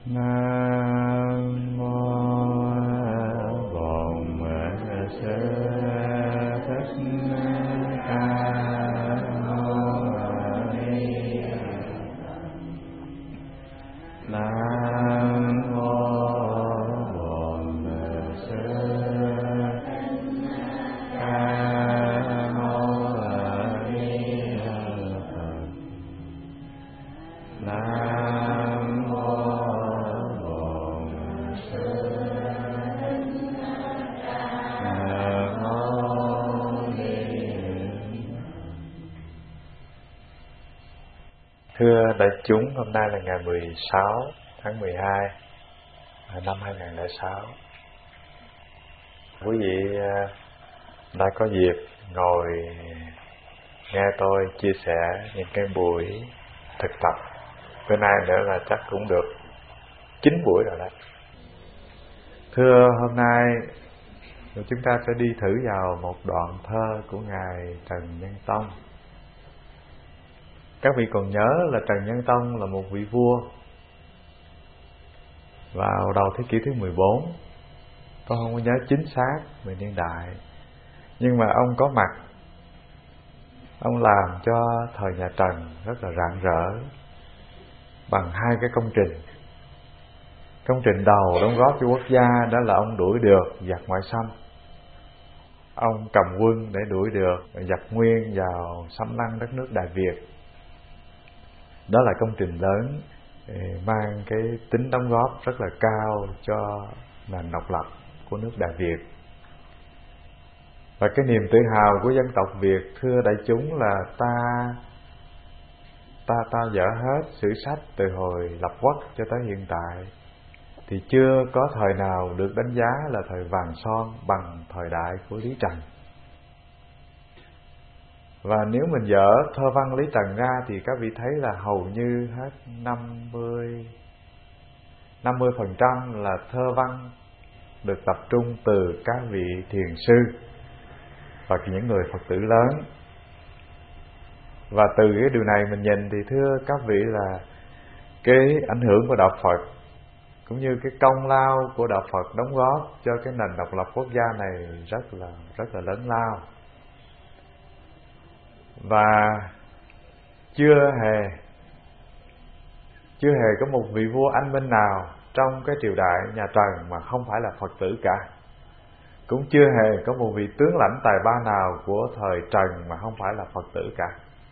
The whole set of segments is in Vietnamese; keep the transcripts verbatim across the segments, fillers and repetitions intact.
Nam mô Bổn Sư Thích Ca Mâu Ni Phật. Nam mô Bổn Sư Thích Ca Mâu Ni Phật. Nam mô Thưa đại chúng, hôm nay là ngày mười sáu tháng mười hai năm hai nghìn không trăm lẻ sáu. Quý vị đã có dịp ngồi nghe tôi chia sẻ những cái buổi thực tập. Bữa nay nữa là chắc cũng được chín buổi rồi đó. Thưa, hôm nay chúng ta sẽ đi thử vào một đoạn thơ của Ngài Trần Nhân Tông. Các vị còn nhớ là Trần Nhân Tông là một vị vua vào đầu thế kỷ thứ mười bốn. Tôi không có nhớ chính xác về niên đại, nhưng mà ông có mặt. Ông làm cho thời nhà Trần rất là rạng rỡ bằng hai cái công trình. Công trình đầu đóng góp cho quốc gia đó là ông đuổi được giặc ngoại xâm. Ông cầm quân để đuổi được giặc Nguyên vào xâm lăng đất nước Đại Việt. Đó là công trình lớn, mang cái tính đóng góp rất là cao cho nền độc lập của nước Đại Việt. Và cái niềm tự hào của dân tộc Việt, thưa đại chúng, là ta ta ta dở hết sử sách từ hồi lập quốc cho tới hiện tại thì chưa có thời nào được đánh giá là thời vàng son bằng thời đại của Lý Trần. Và nếu mình dở thơ văn Lý Trần ra thì các vị thấy là hầu như hết năm mươi phần trăm là thơ văn được tập trung từ các vị thiền sư và những người Phật tử lớn. Và từ cái điều này mình nhìn thì thưa các vị là cái ảnh hưởng của đạo Phật cũng như cái công lao của đạo Phật đóng góp cho cái nền độc lập quốc gia này rất là rất là lớn lao. Và chưa hề chưa hề có một vị vua anh minh nào trong cái triều đại nhà Trần mà không phải là Phật tử cả. Cũng chưa hề có một vị tướng lãnh tài ba nào của thời Trần mà không phải là Phật tử cả.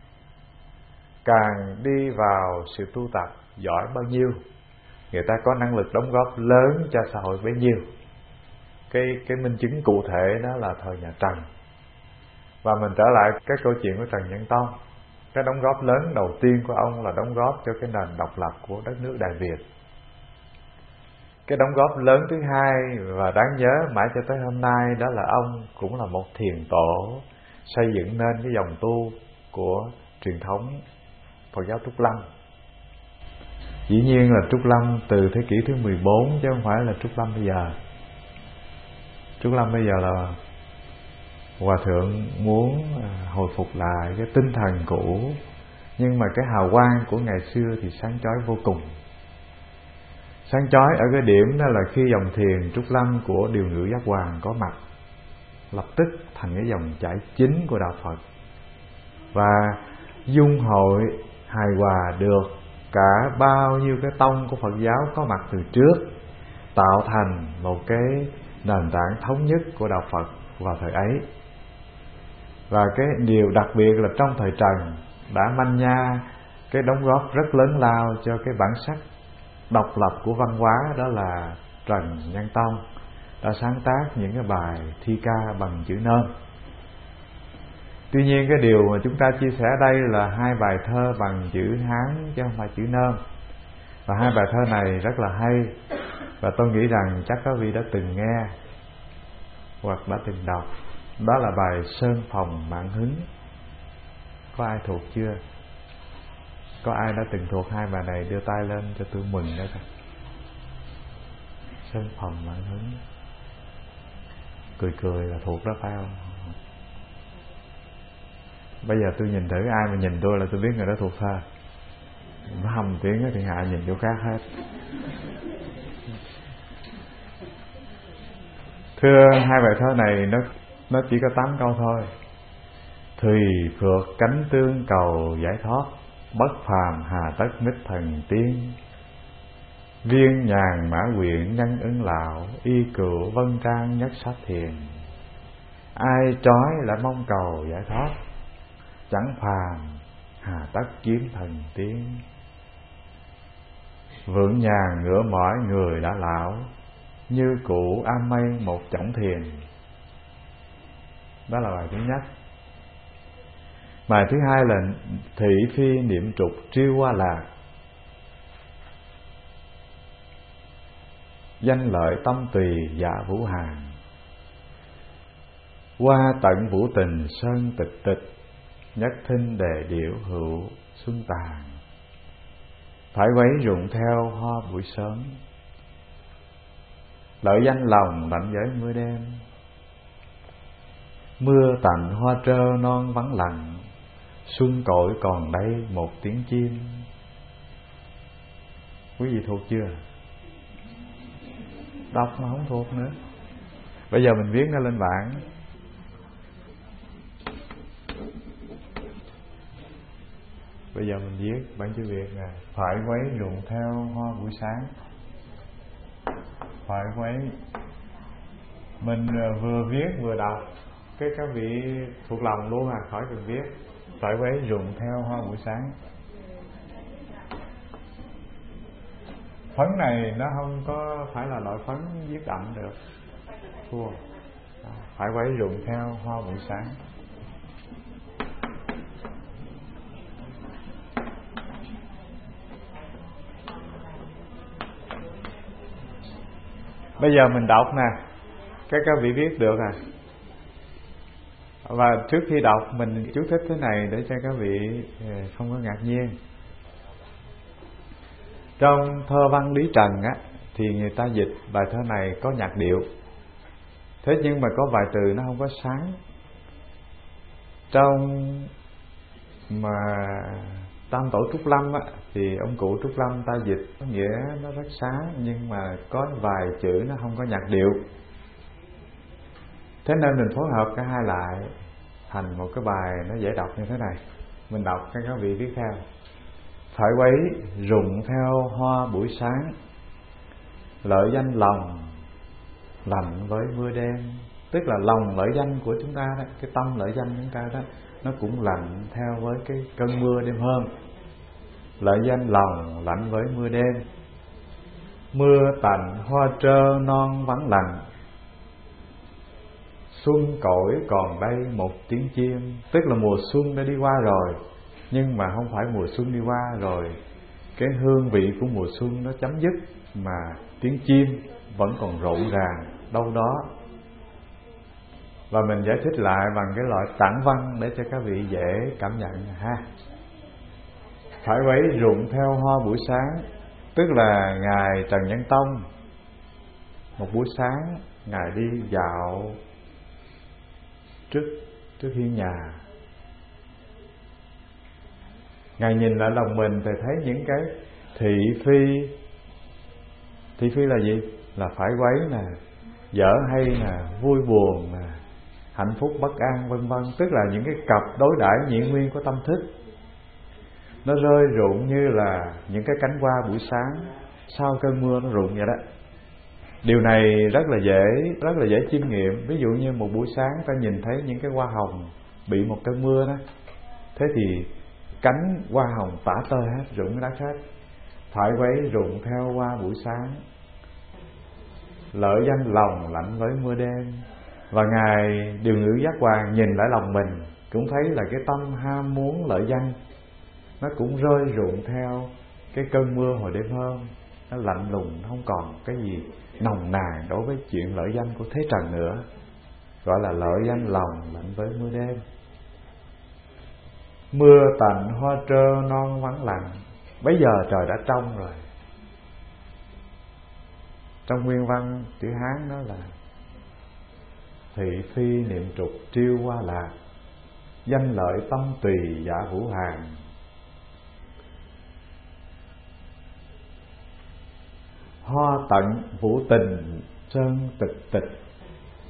Càng đi vào sự tu tập giỏi bao nhiêu, người ta có năng lực đóng góp lớn cho xã hội bấy nhiêu. Cái cái minh chứng cụ thể đó là thời nhà Trần. Và mình trở lại cái câu chuyện của Trần Nhân Tông. Cái đóng góp lớn đầu tiên của ông là đóng góp cho cái nền độc lập của đất nước Đại Việt. Cái đóng góp lớn thứ hai và đáng nhớ mãi cho tới hôm nay đó là ông cũng là một thiền tổ xây dựng nên cái dòng tu của truyền thống Phật giáo Trúc Lâm. Dĩ nhiên là Trúc Lâm từ thế kỷ thứ mười bốn chứ không phải là Trúc Lâm bây giờ. Trúc Lâm bây giờ là Hòa Thượng muốn hồi phục lại cái tinh thần cũ, nhưng mà cái hào quang của ngày xưa thì sáng chói vô cùng. Sáng chói ở cái điểm đó là khi dòng thiền Trúc Lâm của Điều Ngự Giác Hoàng có mặt, lập tức thành cái dòng chảy chính của đạo Phật, và dung hội hài hòa được cả bao nhiêu cái tông của Phật giáo có mặt từ trước, tạo thành một cái nền tảng thống nhất của đạo Phật vào thời ấy. Và cái điều đặc biệt là trong thời Trần đã manh nha cái đóng góp rất lớn lao cho cái bản sắc độc lập của văn hóa, đó là Trần Nhân Tông đã sáng tác những cái bài thi ca bằng chữ Nôm. Tuy nhiên cái điều mà chúng ta chia sẻ đây là hai bài thơ bằng chữ Hán chứ không phải chữ Nôm. Và hai bài thơ này rất là hay, và tôi nghĩ rằng chắc các vị đã từng nghe hoặc đã từng đọc. Đó là bài Sơn Phòng Mạng Hứng. Có ai thuộc chưa? Có ai đã từng thuộc hai bài này đưa tay lên cho tôi mừng đó thôi. Sơn Phòng Mạng Hứng. Cười cười là thuộc đó phải không? Bây giờ tôi nhìn thử ai mà nhìn tôi là tôi biết người đó thuộc thơ. Nó hầm tiếng thì ngại nhìn chỗ khác hết. Thưa, hai bài thơ này nó nó chỉ có tám câu thôi. Thùy phượt cánh tương cầu giải thoát, bất phàm hà tất mít thần tiên. Viên nhàn mã quyện nhân ứng lão, y cựu vân trang nhất sát thiền. Ai trói lại mong cầu giải thoát, chẳng phàm hà tất kiếm thần tiên. Vượng nhàn ngửa mỏi người đã lão, như cũ am mây một chổng thiền. Đó là bài thứ nhất. Bài thứ hai là thị phi niệm trục triêu hoa lạc, danh lợi tâm tùy dạ vũ hàng. Qua tận vũ tình sơn tịch tịch, nhất thinh đề điệu hữu xuân tàn. Phải quấy rụng theo hoa buổi sớm, lợi danh lòng lạnh với mưa đêm. Mưa tạnh hoa trơ non vắng lặng, xuân cội còn đây một tiếng chim. Quý vị thuộc chưa? Đọc mà không thuộc nữa. Bây giờ mình viết nó lên bảng. Bây giờ mình viết bản chữ Việt nè. Phải quấy rụng theo hoa buổi sáng. Phải quấy. Mình vừa viết vừa đọc, cái các vị thuộc lòng luôn à, khỏi cần viết. Phải quấy rụng theo hoa buổi sáng. Phấn này nó không có phải là loại phấn viết đậm được, thua. Phải quấy rụng theo hoa buổi sáng. Bây giờ mình đọc nè, cái các vị viết được à. Và trước khi đọc mình chú thích thế này để cho các vị không có ngạc nhiên. Trong thơ văn Lý Trần á, thì người ta dịch bài thơ này có nhạc điệu. Thế nhưng mà có vài từ nó không có sáng. Trong mà Tam Tổ Trúc Lâm á, thì ông cụ Trúc Lâm ta dịch có nghĩa nó rất sáng, nhưng mà có vài chữ nó không có nhạc điệu. Thế nên mình phối hợp cả hai lại thành một cái bài nó dễ đọc như thế này. Mình đọc cho các vị viết theo. Phải quấy rụng theo hoa buổi sáng, lợi danh lòng lạnh với mưa đêm. Tức là lòng lợi danh của chúng ta đó, cái tâm lợi danh của chúng ta đó, nó cũng lạnh theo với cái cơn mưa đêm hôm. Lợi danh lòng lạnh với mưa đêm. Mưa tạnh hoa trơ non vắng lặng, xuân cội còn đây một tiếng chim. Tức là mùa xuân đã đi qua rồi, nhưng mà không phải mùa xuân đi qua rồi cái hương vị của mùa xuân nó chấm dứt, mà tiếng chim vẫn còn rộn ràng đâu đó. Và mình giải thích lại bằng cái loại tản văn để cho các vị dễ cảm nhận ha. Phải quấy rụng theo hoa buổi sáng, tức là ngài Trần Nhân Tông một buổi sáng ngài đi dạo trước trước hiên nhà. Ngài nhìn lại lòng mình thì thấy những cái thị phi. Thị phi là gì? Là phải quấy nè, dở hay nè, vui buồn nè, hạnh phúc bất an vân vân. Tức là những cái cặp đối đãi nhị nguyên của tâm thức, nó rơi rụng như là những cái cánh hoa buổi sáng sau cơn mưa nó rụng vậy đó. Điều này rất là dễ, rất là dễ chiêm nghiệm. Ví dụ như một buổi sáng ta nhìn thấy những cái hoa hồng bị một cơn mưa đó, thế thì cánh hoa hồng tả tơi hết, rụng cái đất hết. Phải quấy rụng theo hoa buổi sáng, lợi danh lòng lạnh với mưa đêm. Và ngài Điều Ngữ Giác Hoàng nhìn lại lòng mình cũng thấy là cái tâm ham muốn lợi danh nó cũng rơi rụng theo cái cơn mưa hồi đêm hôm. Nó lạnh lùng, không còn cái gì nồng nàn đối với chuyện lợi danh của thế trần nữa. Gọi là lợi danh lòng lạnh với mưa đêm. Mưa tạnh hoa trơ non vắng lặng. Bây giờ trời đã trong rồi. Trong nguyên văn chữ Hán đó là thị phi niệm trục triêu hoa lạc, danh lợi tâm tùy dạ vũ hàng. Hoa tận vũ tình sơn tịch tịch,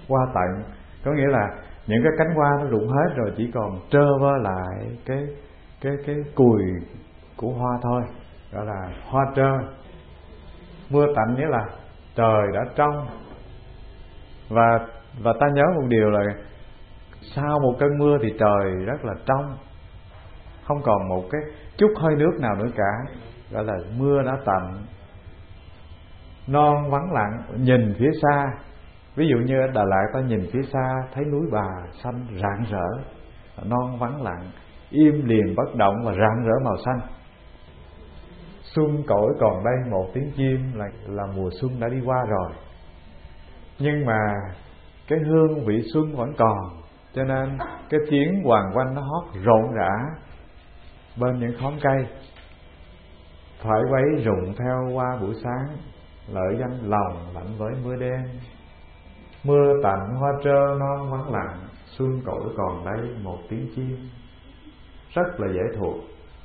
hoa tận, có nghĩa là những cái cánh hoa nó rụng hết rồi, chỉ còn trơ vơ lại cái cái cái cùi của hoa thôi, gọi là hoa trơ. Mưa tạnh nghĩa là trời đã trong. Và và ta nhớ một điều là sau một cơn mưa thì trời rất là trong, không còn một cái chút hơi nước nào nữa cả, gọi là mưa đã tạnh. Non vắng lặng, nhìn phía xa, ví dụ như ở Đà Lạt ta nhìn phía xa thấy núi Bà xanh rạng rỡ, non vắng lặng, im lìm bất động và rạng rỡ màu xanh. Xuân cõi còn đây một tiếng chim, là là mùa xuân đã đi qua rồi, nhưng mà cái hương vị xuân vẫn còn, cho nên cái tiếng hoàng oanh nó hót rộn rã bên những khóm cây. Thoại quấy rụng theo hoa buổi sáng, lợi danh lòng lạnh với mưa đêm. Mưa tạnh hoa trơ non vắng lặng, xuân cõi còn đây một tiếng chim. Rất là dễ thuộc.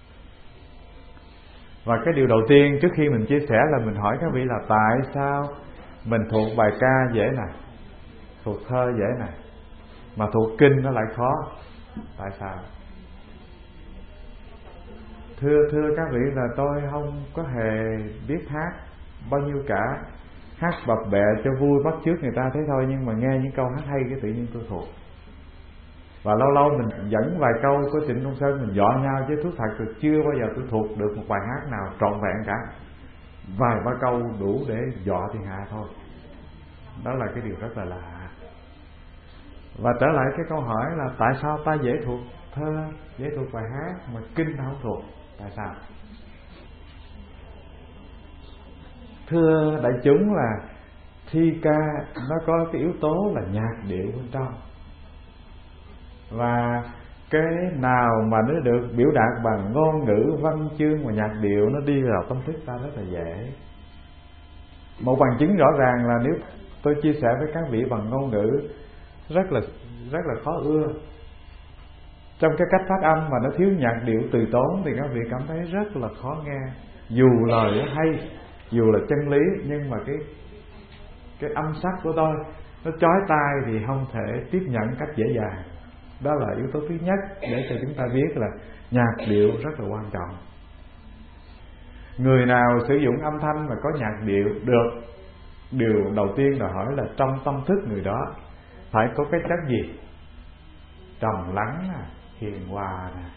Và cái điều đầu tiên trước khi mình chia sẻ là mình hỏi các vị là tại sao mình thuộc bài ca dễ nè, thuộc thơ dễ nè, mà thuộc kinh nó lại khó? Tại sao? Thưa thưa các vị là tôi không có hề biết hát bao nhiêu cả, hát bập bẹ cho vui bắt chước người ta thế thôi, nhưng mà nghe những câu hát hay cái tự nhiên tôi thuộc. Và lâu lâu mình dẫn vài câu của Trịnh Công Sơn mình dọa nhau, chứ thú thật tôi chưa bao giờ tôi thuộc được một bài hát nào trọn vẹn cả. Vài ba câu đủ để dọa thiên hạ thôi. Đó là cái điều rất là lạ. Và trở lại cái câu hỏi là tại sao ta dễ thuộc thơ, dễ thuộc bài hát mà kinh ta không thuộc? Tại sao? Thưa đại chúng là thi ca nó có cái yếu tố là nhạc điệu bên trong, và cái nào mà nó được biểu đạt bằng ngôn ngữ, văn chương và nhạc điệu, nó đi vào tâm thức ta rất là dễ. Một bằng chứng rõ ràng là nếu tôi chia sẻ với các vị bằng ngôn ngữ rất là rất là khó ưa, trong cái cách phát âm mà nó thiếu nhạc điệu từ tốn, thì các vị cảm thấy rất là khó nghe. Dù lời nó hay, dù là chân lý, nhưng mà cái cái âm sắc của tôi nó chói tai thì không thể tiếp nhận cách dễ dàng. Đó là yếu tố thứ nhất để cho chúng ta biết là nhạc điệu rất là quan trọng. Người nào sử dụng âm thanh mà có nhạc điệu được, điều đầu tiên là hỏi là trong tâm thức người đó phải có cái chất gì? Trầm lắng, hiền hòa nè.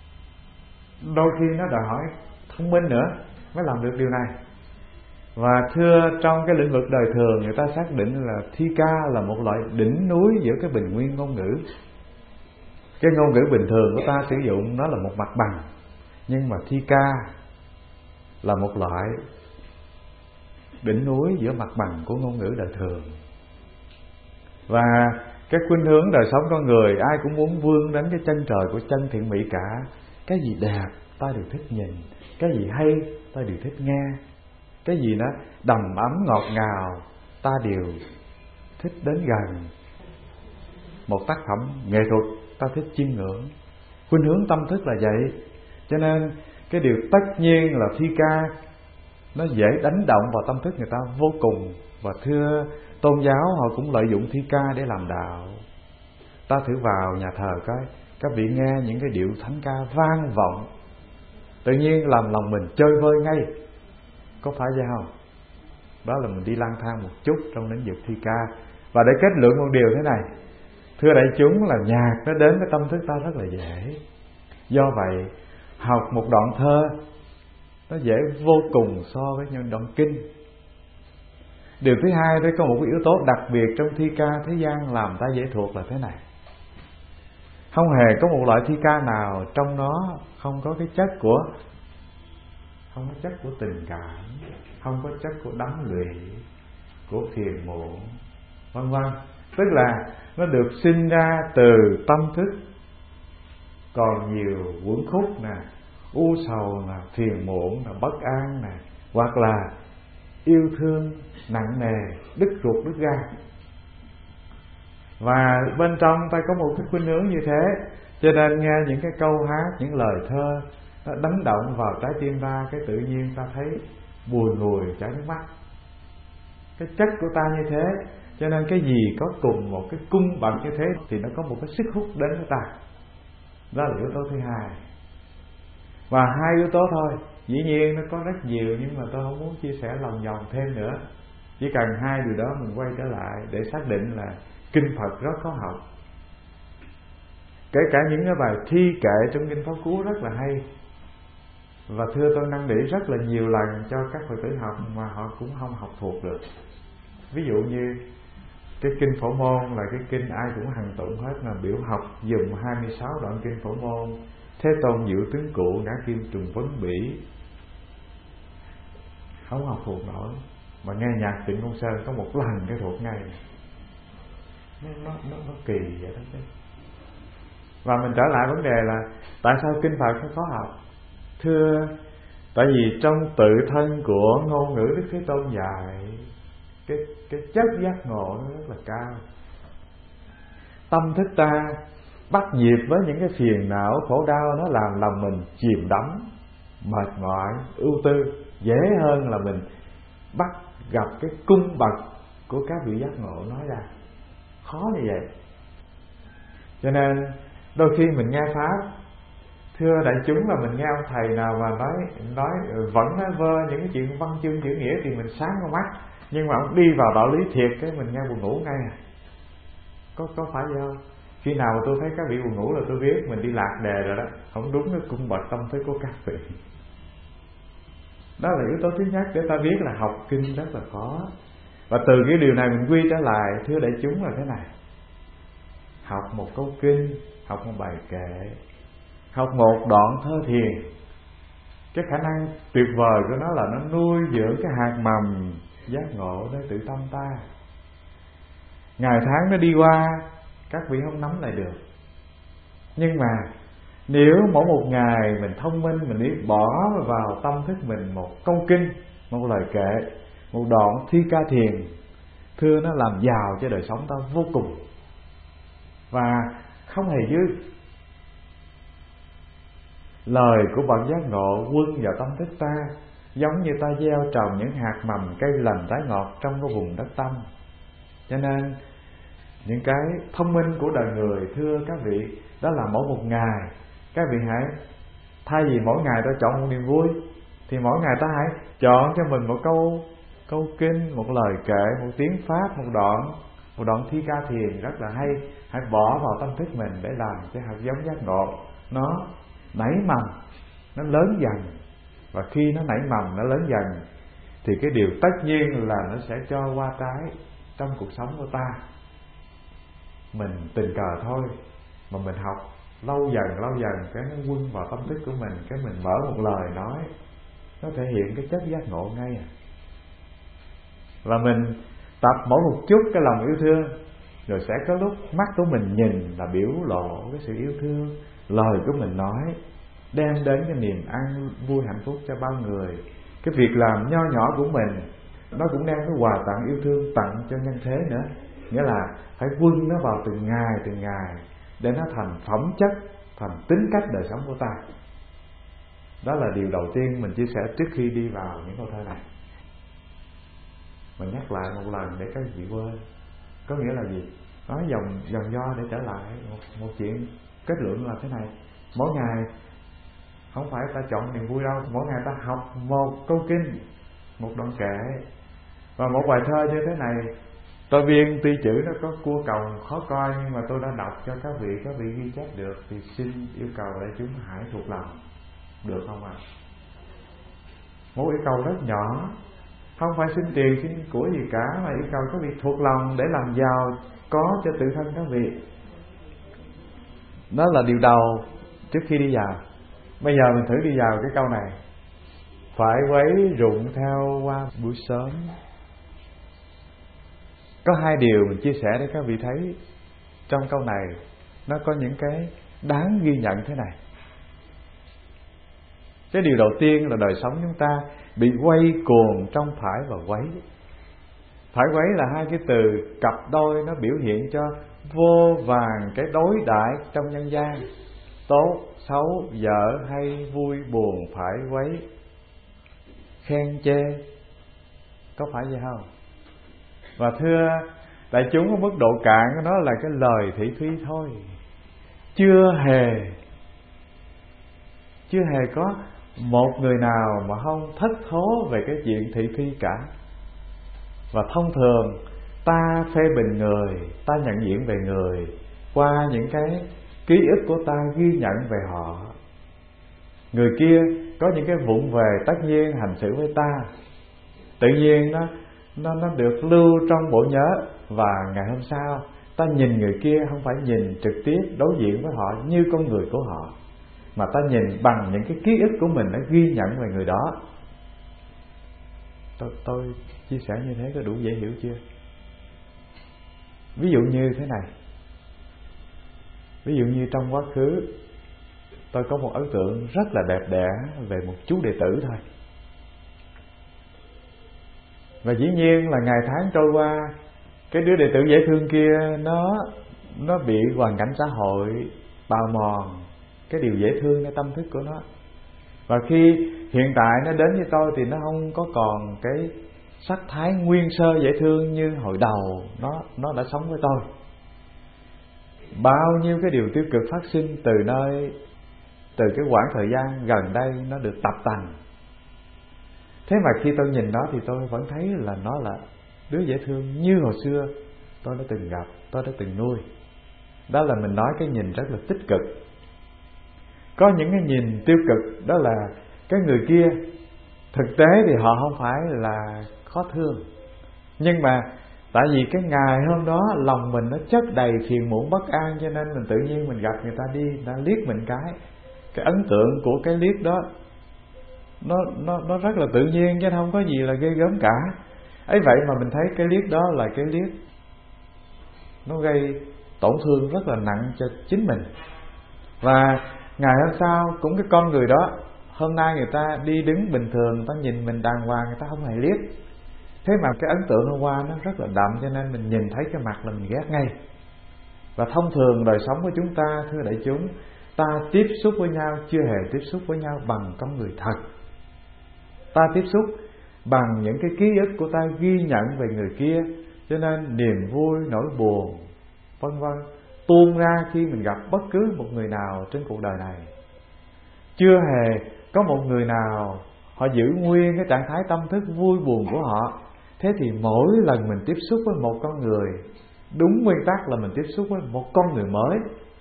Đôi khi nó đòi hỏi thông minh nữa mới làm được điều này. Và thưa trong cái lĩnh vực đời thường, người ta xác định là thi ca là một loại đỉnh núi giữa cái bình nguyên ngôn ngữ. Cái ngôn ngữ bình thường của ta sử dụng nó là một mặt bằng, nhưng mà thi ca là một loại đỉnh núi giữa mặt bằng của ngôn ngữ đời thường. Và cái khuynh hướng đời sống con người, ai cũng muốn vươn đến cái chân trời của chân thiện mỹ cả. Cái gì đẹp ta đều thích nhìn, cái gì hay ta đều thích nghe, cái gì nó đầm ấm ngọt ngào ta đều thích đến gần. Một tác phẩm nghệ thuật ta thích chiêm ngưỡng. Khuynh hướng tâm thức là vậy. Cho nên cái điều tất nhiên là thi ca nó dễ đánh động vào tâm thức người ta vô cùng. Và thưa tôn giáo họ cũng lợi dụng thi ca để làm đạo. Ta thử vào nhà thờ coi, các vị nghe những cái điệu thánh ca vang vọng, tự nhiên làm lòng mình chơi vơi ngay. Có phải vậy không? Đó là mình đi lang thang một chút trong lĩnh vực thi ca. Và để kết luận một điều thế này, thưa đại chúng là nhạc nó đến với tâm thức ta rất là dễ. Do vậy học một đoạn thơ nó dễ vô cùng so với những đoạn kinh. Điều thứ hai, đây có một yếu tố đặc biệt trong thi ca thế gian làm ta dễ thuộc là thế này. Không hề có một loại thi ca nào trong nó không có cái chất của không có chất của tình cảm, không có chất của đắm lụy, của phiền muộn, vân vân. Tức là nó được sinh ra từ tâm thức còn nhiều quẩn khúc nè, u sầu nè, phiền muộn nè, bất an nè, hoặc là yêu thương nặng nề, đứt ruột đứt gan. Và bên trong ta có một cái khuynh hướng như thế, cho nên nghe những cái câu hát, những lời thơ nó đánh động vào trái tim ta, cái tự nhiên ta thấy bùi ngùi chảy nước mắt. Cái chất của ta như thế, Cho nên cái gì có cùng một cái cung bậc như thế thì nó có một cái sức hút đến với ta. Đó là yếu tố thứ hai. Và hai yếu tố thôi. Dĩ nhiên nó có rất nhiều, nhưng mà tôi không muốn chia sẻ lòng vòng thêm nữa. Chỉ cần hai điều đó mình quay trở lại để xác định là kinh Phật rất có học. Kể cả những cái bài thi kệ trong kinh Pháp Cú rất là hay, và thưa tôi năn nỉ rất là nhiều lần cho các Phật tử học mà họ cũng không học thuộc được. Ví dụ như cái kinh Phổ Môn là cái kinh ai cũng hằng tụng hết, mà biểu học dùm hai mươi sáu đoạn kinh Phổ Môn. Thế Tôn diệu tướng cụ ngã kim trùng vấn bỉ, không học thuộc nổi. Mà nghe nhạc Trịnh Công Sơn có một lần cái thuộc ngay. Nó, nó, nó, nó kỳ vậy đó chứ. Và mình trở lại vấn đề là tại sao kinh Phật phải khó học? Thưa, tại vì trong tự thân của ngôn ngữ Đức Thế Tôn dạy, cái, cái chất giác ngộ nó rất là cao. Tâm thức ta bắt nhịp với những cái phiền não khổ đau, nó làm lòng mình chìm đắm, mệt mỏi, ưu tư. Dễ hơn là mình bắt gặp cái cung bậc của các vị giác ngộ nói ra. Khó như vậy. Cho nên đôi khi mình nghe Pháp, thưa đại chúng, là mình nghe ông thầy nào mà nói nói vẫn nói vơ những cái chuyện văn chương chữ nghĩa thì mình sáng con mắt, nhưng mà ông đi vào đạo lý thiệt cái mình nghe buồn ngủ ngay à. Có có phải vậy không? Khi nào mà tôi thấy các vị buồn ngủ là tôi biết mình đi lạc đề rồi đó, không đúng cái cung bậc tâm thức của các vị. Đó là yếu tố thứ nhất để ta biết là học kinh rất là khó. Và từ cái điều này mình quy trở lại, thưa đại chúng, là thế này: học một câu kinh, học một bài kệ, học một đoạn thơ thiền, cái khả năng tuyệt vời của nó là nó nuôi dưỡng cái hạt mầm giác ngộ nơi tự tâm ta. Ngày tháng nó đi qua, các vị không nắm lại được. Nhưng mà nếu mỗi một ngày mình thông minh, mình biết bỏ vào tâm thức mình một câu kinh, một lời kệ, một đoạn thi ca thiền, thưa nó làm giàu cho đời sống ta vô cùng. Và không hề dư. Lời của bậc giác ngộ quân vào tâm thức ta, giống như ta gieo trồng những hạt mầm cây lành trái ngọt trong cái vùng đất tâm. Cho nên những cái thông minh của đời người, thưa các vị, đó là mỗi một ngày các vị hãy, thay vì mỗi ngày ta chọn một niềm vui, thì mỗi ngày ta hãy chọn cho mình một câu câu kinh, một lời kệ, một tiếng Pháp, một đoạn một đoạn thi ca thiền rất là hay. Hãy bỏ vào tâm thức mình để làm cho hạt giống giác ngộ nó nảy mầm, nó lớn dần. Và khi nó nảy mầm, nó lớn dần, thì cái điều tất nhiên là nó sẽ cho hoa trái trong cuộc sống của ta. Mình tình cờ thôi, mà mình học lâu dần lâu dần, cái nó quân vào tâm thức của mình, cái mình mở một lời nói, nó thể hiện cái chất giác ngộ ngay à. Và mình tập mỗi một chút cái lòng yêu thương, rồi sẽ có lúc mắt của mình nhìn là biểu lộ cái sự yêu thương, lời của mình nói đem đến cái niềm an vui hạnh phúc cho bao người. Cái việc làm nho nhỏ của mình nó cũng đem cái quà tặng yêu thương tặng cho nhân thế nữa. Nghĩa là phải quân nó vào từng ngày từng ngày để nó thành phẩm chất, thành tính cách đời sống của ta. Đó là điều đầu tiên mình chia sẻ trước khi đi vào những câu thơ này. Mình nhắc lại một lần để các vị quên. Có nghĩa là gì? Nói dòng dòng do để trở lại một, một chuyện kết luận là thế này: mỗi ngày không phải ta chọn niềm vui đâu, mỗi ngày ta học một câu kinh, một đoạn kệ và một bài thơ như thế này. Tôi biên tuy chữ nó có cua còng khó coi, nhưng mà tôi đã đọc cho các vị, các vị ghi chép được, thì xin yêu cầu để chúng hãy thuộc lòng, được không ạ? À? Một yêu cầu rất nhỏ, không phải xin tiền xin của gì cả, mà yêu cầu các vị thuộc lòng để làm giàu có cho tự thân các vị. Đó là điều đầu trước khi đi vào. Bây giờ mình thử đi vào cái câu này: phải quấy rụng theo hoa buổi sớm. Có hai điều mình chia sẻ để các vị thấy trong câu này nó có những cái đáng ghi nhận thế này. Cái điều đầu tiên là đời sống chúng ta bị quay cuồng trong phải và quấy. Phải quấy là hai cái từ cặp đôi, nó biểu hiện cho vô vàn cái đối đãi trong nhân gian. Tốt, xấu, dở hay vui buồn phải quấy, khen chê. Có phải vậy không? Và thưa Đại chúng ở mức độ cạn của nó là cái lời thị phi thôi, chưa hề chưa hề có một người nào mà không thất thố về cái chuyện thị phi cả. Và thông thường ta phê bình người, ta nhận diện về người qua những cái ký ức của ta ghi nhận về họ. Người kia có những cái vụng về tất nhiên hành xử với ta, tự nhiên nó nó nó được lưu trong bộ nhớ, và ngày hôm sau ta nhìn người kia không phải nhìn trực tiếp đối diện với họ như con người của họ, mà ta nhìn bằng những cái ký ức của mình đã ghi nhận về người đó. Tôi, tôi chia sẻ như thế có đủ dễ hiểu chưa? Ví dụ như thế này, ví dụ như trong quá khứ tôi có một ấn tượng rất là đẹp đẽ về một chú đệ tử thôi. Và dĩ nhiên là ngày tháng trôi qua, cái đứa đệ tử dễ thương kia nó nó bị hoàn cảnh xã hội bào mòn cái điều dễ thươngในtâm thức của nó. Và khi hiện tại nó đến với tôi thì nó không có còn cái sắc thái nguyên sơ dễ thương như hồi đầu nó nó đã sống với tôi. Bao nhiêu cái điều tiêu cực phát sinh từ nơi từ cái quãng thời gian gần đây nó được tập tành. Thế mà khi tôi nhìn nó thì tôi vẫn thấy là nó là đứa dễ thương như hồi xưa tôi đã từng gặp, tôi đã từng nuôi. Đó là mình nói cái nhìn rất là tích cực. Có những cái nhìn tiêu cực, đó là cái người kia thực tế thì họ không phải là khó thương, nhưng mà tại vì cái ngày hôm đó lòng mình nó chất đầy phiền muộn bất an, cho nên mình tự nhiên mình gặp người ta đi, người ta liếc mình cái cái ấn tượng của cái liếc đó nó nó nó rất là tự nhiên, chứ không có gì là ghê gớm cả. Ấy vậy mà mình thấy cái liếc đó là cái liếc nó gây tổn thương rất là nặng cho chính mình. Và ngày hôm sau cũng cái con người đó, hôm nay người ta đi đứng bình thường, người ta nhìn mình đàng hoàng, người ta không hề liếc. Thế mà cái ấn tượng hôm qua nó rất là đậm, cho nên mình nhìn thấy cái mặt là mình ghét ngay. Và thông thường đời sống của chúng ta, thưa đại chúng, ta tiếp xúc với nhau chưa hề tiếp xúc với nhau bằng con người thật. Ta tiếp xúc bằng những cái ký ức của ta ghi nhận về người kia, cho nên niềm vui, nỗi buồn, vân vân tuôn ra khi mình gặp bất cứ một người nào trên cuộc đời này. Chưa hề có một người nào họ giữ nguyên cái trạng thái tâm thức vui buồn của họ. Thế thì mỗi lần mình tiếp xúc với một con người, đúng nguyên tắc là mình tiếp xúc với một con người mới.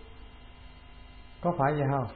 Có phải vậy không?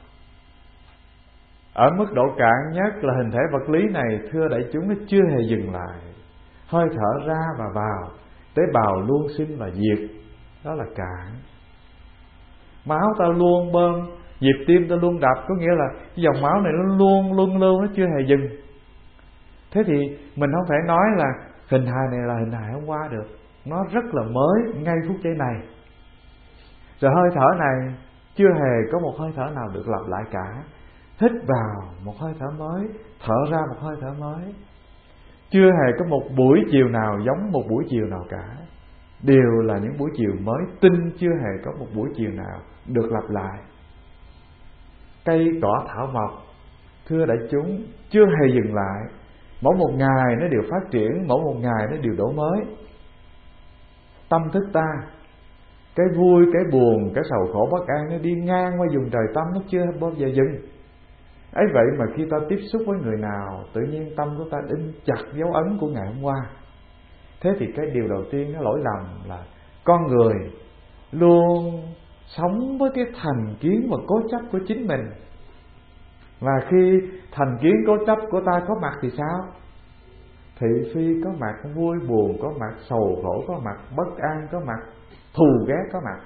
Ở mức độ cạn nhất là hình thể vật lý này, thưa đại chúng, nó chưa hề dừng lại. Hơi thở ra và vào, tế bào luôn sinh và diệt, đó là cạn. Máu ta luôn bơm, nhịp tim ta luôn đập, có nghĩa là cái dòng máu này nó luôn luôn luôn, nó chưa hề dừng. Thế thì mình không thể nói là hình hài này là hình hài hôm qua được, nó rất là mới ngay phút giây này. Rồi hơi thở này chưa hề có một hơi thở nào được lặp lại cả. Hít vào một hơi thở mới, thở ra một hơi thở mới. Chưa hề có một buổi chiều nào giống một buổi chiều nào cả. Đều là những buổi chiều mới tinh, chưa hề có một buổi chiều nào được lặp lại. Cây cỏ thảo mộc, thưa đại chúng, chưa hề dừng lại. Mỗi một ngày nó đều phát triển, mỗi một ngày nó đều đổi mới. Tâm thức ta, cái vui, cái buồn, cái sầu khổ bất an, nó đi ngang qua vùng trời tâm, nó chưa bao giờ dừng. Ấy vậy mà khi ta tiếp xúc với người nào, tự nhiên tâm của ta in chặt dấu ấn của ngày hôm qua. Thế thì cái điều đầu tiên nó lỗi lầm là con người luôn sống với cái thành kiến và cố chấp của chính mình. Và khi thành kiến cố chấp của ta có mặt thì sao? Thị phi có mặt, vui buồn có mặt, sầu khổ có mặt, bất an có mặt, thù ghét có mặt.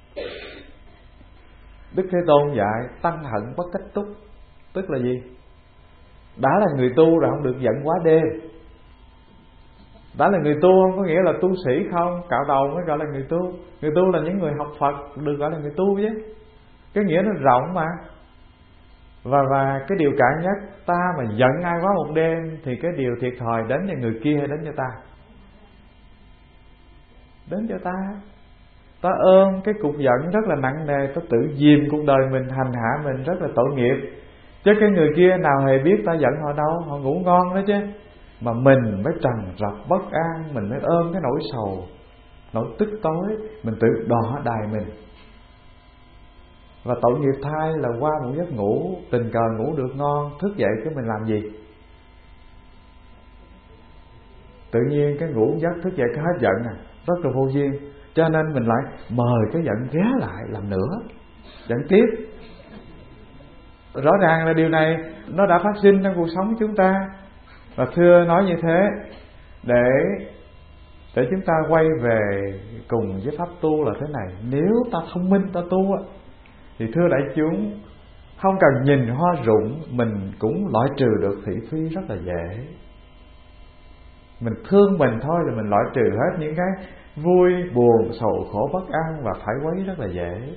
Đức Thế Tôn dạy tăng hận bất cách túc. Tức là gì? Đã là người tu rồi không được giận quá đê. Đã là người tu không có nghĩa là tu sĩ không, cạo đầu mới gọi là người tu. Người tu là những người học Phật được gọi là người tu chứ. Cái nghĩa nó rộng mà. Và và cái điều cạn nhất, ta mà giận ai quá một đêm thì cái điều thiệt thòi đến cho người kia hay đến cho ta? Đến cho ta. Ta ôm cái cục giận rất là nặng nề, ta tự dìm cuộc đời mình, hành hạ mình rất là tội nghiệp. Chứ cái người kia nào hề biết ta giận họ đâu, họ ngủ ngon đó chứ. Mà mình mới trằn trọc bất an, mình mới ôm cái nỗi sầu nỗi tức tối, mình tự đọa đài mình. Và tội nghiệp thay là qua một giấc ngủ, tình cờ ngủ được ngon, thức dậy cái mình làm gì? Tự nhiên cái ngủ giấc thức dậy cái hết giận à, rất là vô duyên. Cho nên mình lại mời cái giận ghé lại làm nữa, giận tiếp. Rõ ràng là điều này nó đã phát sinh trong cuộc sống chúng ta. Và thưa nói như thế để để chúng ta quay về cùng với pháp tu là thế này. Nếu ta thông minh ta tu á, thì thưa đại chúng, không cần nhìn hoa rụng mình cũng loại trừ được thị phi rất là dễ. Mình thương mình thôi là mình loại trừ hết những cái vui, buồn, sầu, khổ, bất an và phải quấy rất là dễ.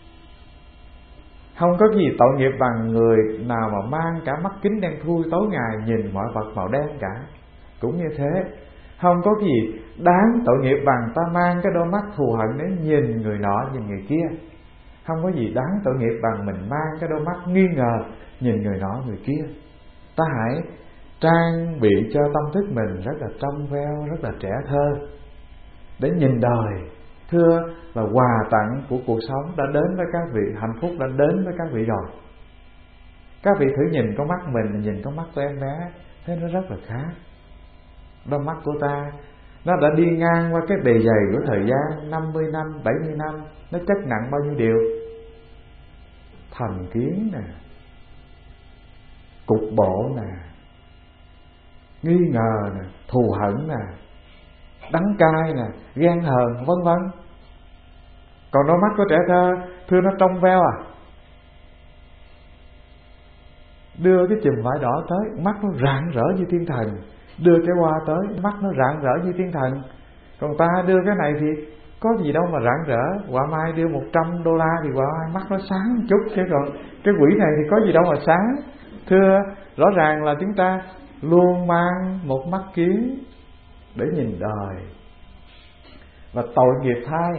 Không có gì tội nghiệp bằng người nào mà mang cả mắt kính đen thui tối ngày nhìn mọi vật màu đen cả. Cũng như thế, không có gì đáng tội nghiệp bằng ta mang cái đôi mắt thù hận để nhìn người nọ nhìn người kia. Không có gì đáng tội nghiệp bằng mình mang cái đôi mắt nghi ngờ nhìn người nọ người kia. Ta hãy trang bị cho tâm thức mình rất là trong veo, rất là trẻ thơ để nhìn đời. Thưa là quà tặng của cuộc sống đã đến với các vị, hạnh phúc đã đến với các vị rồi. Các vị thử nhìn con mắt mình, nhìn con mắt của em bé, thấy nó rất là khác. Đôi mắt của ta nó đã đi ngang qua cái bề dày của thời gian năm mươi năm, bảy mươi năm. Nó chất nặng bao nhiêu điều? Thành kiến nè, cục bộ nè, nghi ngờ nè, thù hận nè, đắng cay nè, ghen hờn, vân vân. Còn đôi mắt của trẻ thơ, thưa nó trong veo à. Đưa cái chùm vải đỏ tới, mắt nó rạng rỡ như thiên thần. Đưa cái hoa tới, mắt nó rạng rỡ như thiên thần. Còn ta đưa cái này thì có gì đâu mà rạng rỡ. Quả mai đưa một trăm đô la thì quả mai mắt nó sáng một chút. Chứ còn cái quỷ này thì có gì đâu mà sáng. Thưa, rõ ràng là chúng ta luôn mang một mắt kiến để nhìn đời. Và tội nghiệp thay.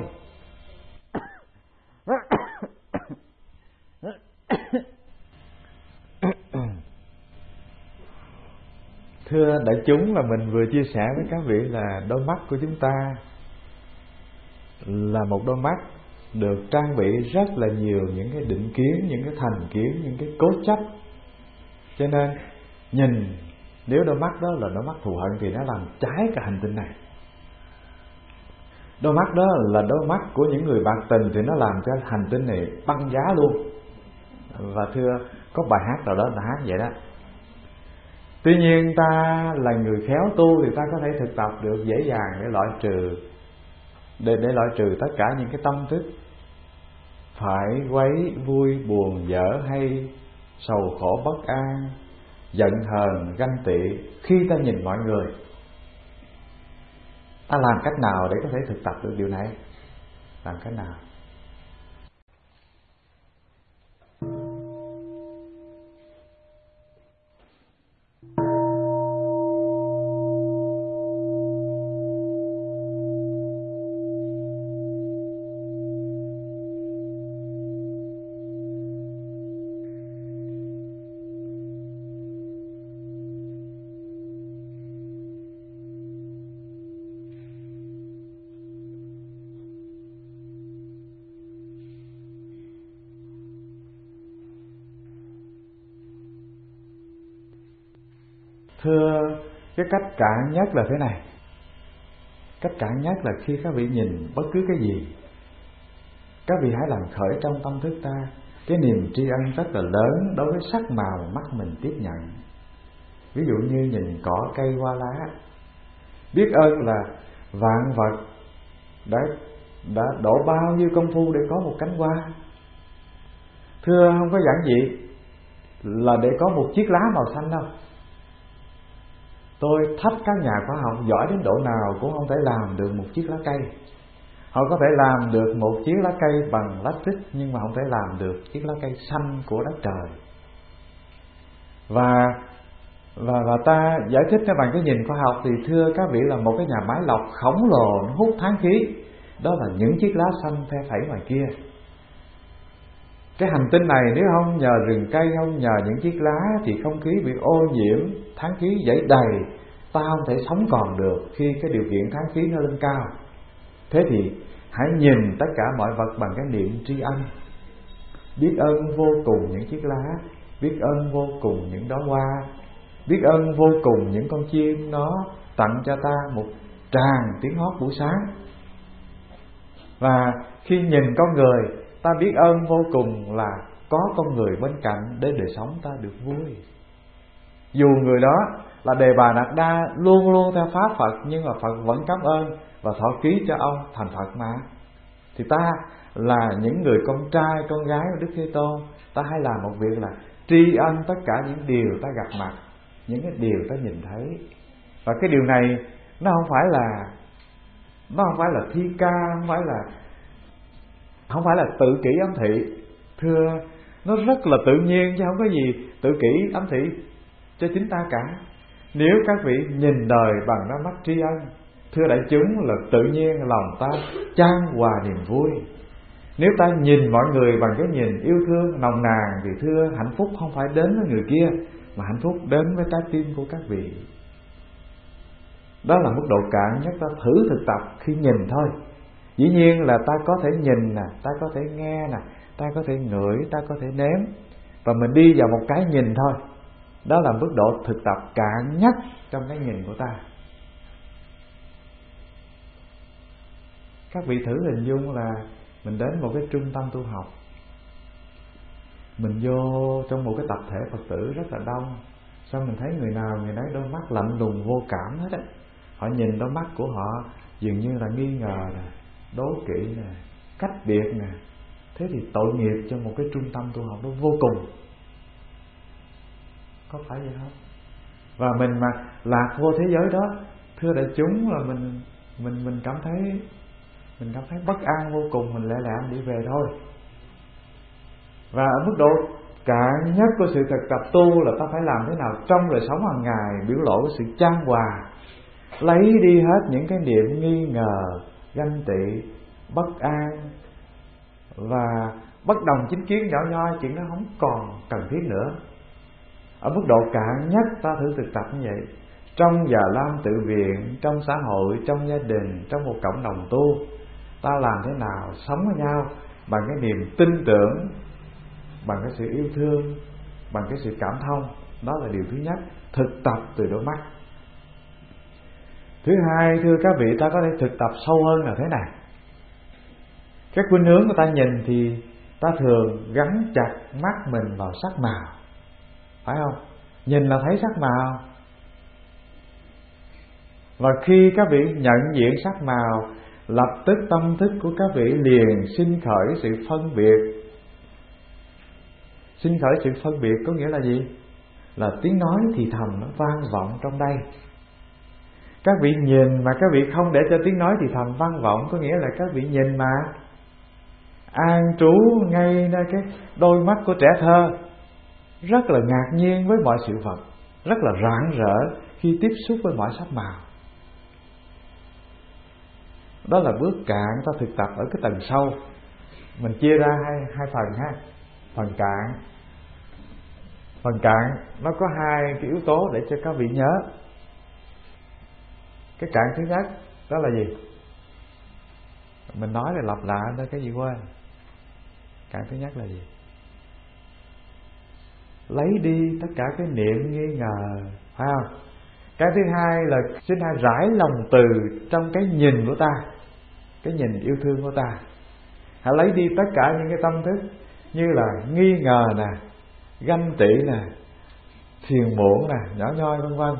Thưa đại chúng, là mình vừa chia sẻ với các vị là đôi mắt của chúng ta là một đôi mắt được trang bị rất là nhiều những cái định kiến, những cái thành kiến, những cái cố chấp. Cho nên nhìn, nếu đôi mắt đó là đôi mắt thù hận thì nó làm trái cả hành tinh này. Đôi mắt đó là đôi mắt của những người bạc tình thì nó làm cho hành tinh này băng giá luôn. Và thưa, có bài hát nào đó là hát vậy đó. Tuy nhiên ta là người khéo tu thì ta có thể thực tập được dễ dàng để loại trừ để, để loại trừ tất cả những cái tâm thức phải quấy, vui, buồn, dở hay sầu khổ bất an, giận hờn, ganh tị khi ta nhìn mọi người. Ta làm cách nào để có thể thực tập được điều này? Làm cách nào? Thưa, cái cách cạn nhất là thế này. Cách cạn nhất là khi các vị nhìn bất cứ cái gì, các vị hãy làm khởi trong tâm thức ta cái niềm tri ân rất là lớn đối với sắc màu mà mắt mình tiếp nhận. Ví dụ như nhìn cỏ cây hoa lá, biết ơn là vạn vật đã, đã đổ bao nhiêu công phu để có một cánh hoa. Thưa, không có giản dị là để có một chiếc lá màu xanh đâu. Tôi thách các nhà khoa học giỏi đến độ nào cũng không thể làm được một chiếc lá cây. Họ có thể làm được một chiếc lá cây bằng plastic, nhưng mà không thể làm được chiếc lá cây xanh của đất trời. Và và và ta giải thích cho bằng cái nhìn khoa học thì thưa các vị là một cái nhà máy lọc khổng lồ nó hút thoáng khí. Đó là những chiếc lá xanh phe phẩy ngoài kia. Cái hành tinh này nếu không nhờ rừng cây, không nhờ những chiếc lá thì không khí bị ô nhiễm, thoáng khí dậy đầy, ta không thể sống còn được khi cái điều kiện thoáng khí nó lên cao. Thế thì hãy nhìn tất cả mọi vật bằng cái niệm tri ân. Biết ơn vô cùng những chiếc lá, biết ơn vô cùng những đóa hoa, biết ơn vô cùng những con chim nó tặng cho ta một tràng tiếng hót buổi sáng. Và khi nhìn con người, ta biết ơn vô cùng là có con người bên cạnh để đời sống ta được vui. Dù người đó là Đề Bà Đạt Đa luôn luôn theo pháp Phật, nhưng mà Phật vẫn cảm ơn và thọ ký cho ông thành Phật mà. Thì ta là những người con trai, con gái của Đức Thế Tôn, ta hãy làm một việc là tri ân tất cả những điều ta gặp mặt, những cái điều ta nhìn thấy. Và cái điều này nó không phải là Nó không phải là thi ca, không phải là Không phải là tự kỷ ám thị. Thưa, nó rất là tự nhiên chứ không có gì tự kỷ ám thị cho chính ta cả. Nếu các vị nhìn đời bằng đôi mắt tri ân, thưa đại chúng, là tự nhiên lòng ta chan hòa niềm vui. Nếu ta nhìn mọi người bằng cái nhìn yêu thương nồng nàn, thì thưa, hạnh phúc không phải đến với người kia, mà hạnh phúc đến với trái tim của các vị. Đó là mức độ cạn nhất ta thử thực tập khi nhìn thôi. Dĩ nhiên là ta có thể nhìn nè, ta có thể nghe nè, ta có thể ngửi, ta có thể nếm, và mình đi vào một cái nhìn thôi. Đó là mức độ thực tập cạn nhất trong cái nhìn của ta. Các vị thử hình dung là mình đến một cái trung tâm tu học, mình vô trong một cái tập thể Phật tử rất là đông. Sao mình thấy người nào người nấy đôi mắt lạnh lùng vô cảm hết á. Họ nhìn đôi mắt của họ dường như là nghi ngờ nè, đố kỵ nè, cách biệt nè. Thế thì tội nghiệp cho một cái trung tâm tu học đó vô cùng. Có phải vậy không? Và mình mà lạc vô thế giới đó, thưa đại chúng, là mình mình mình cảm thấy mình cảm thấy bất an vô cùng, mình lẹ lẹ đi về thôi. Và ở mức độ cạn nhất của sự thực tập tu là ta phải làm thế nào trong đời sống hàng ngày biểu lộ sự chan hòa, lấy đi hết những cái niệm nghi ngờ, ganh tị, bất an và bất đồng chính kiến nhỏ nhoi, chuyện đó không còn cần thiết nữa. Ở mức độ cạn nhất ta thử thực tập như vậy. Trong Già Lam tự viện, trong xã hội, trong gia đình, trong một cộng đồng tu, ta làm thế nào sống với nhau bằng cái niềm tin tưởng, bằng cái sự yêu thương, bằng cái sự cảm thông. Đó là điều thứ nhất, thực tập từ đôi mắt. Thứ hai, thưa các vị, ta có thể thực tập sâu hơn là thế này. Các khuynh hướng của ta nhìn thì ta thường gắn chặt mắt mình vào sắc màu, phải không? Nhìn là thấy sắc màu. Và khi các vị nhận diện sắc màu, lập tức tâm thức của các vị liền sinh khởi sự phân biệt. Sinh khởi sự phân biệt có nghĩa là gì? Là tiếng nói thì thầm nó vang vọng trong đây. Các vị nhìn mà các vị không để cho tiếng nói thì thầm vang vọng, có nghĩa là các vị nhìn mà an trú ngay nơi cái đôi mắt của trẻ thơ, rất là ngạc nhiên với mọi sự vật, rất là rạng rỡ khi tiếp xúc với mọi sắc màu. Đó là bước cạn ta thực tập ở cái tầng sâu. Mình chia ra hai, hai phần ha. Phần cạn Phần cạn nó có hai cái yếu tố để cho các vị nhớ. Cái cạn thứ nhất đó là gì? Mình nói rồi lặp lại thôi, cái gì quên. Cạn thứ nhất là gì? Lấy đi tất cả cái niệm nghi ngờ, phải không? Cái thứ hai là xin hãy rải lòng từ trong cái nhìn của ta, cái nhìn yêu thương của ta. Hãy lấy đi tất cả những cái tâm thức như là nghi ngờ nè, ganh tị nè, phiền muộn nè, nhỏ nhoi vân vân.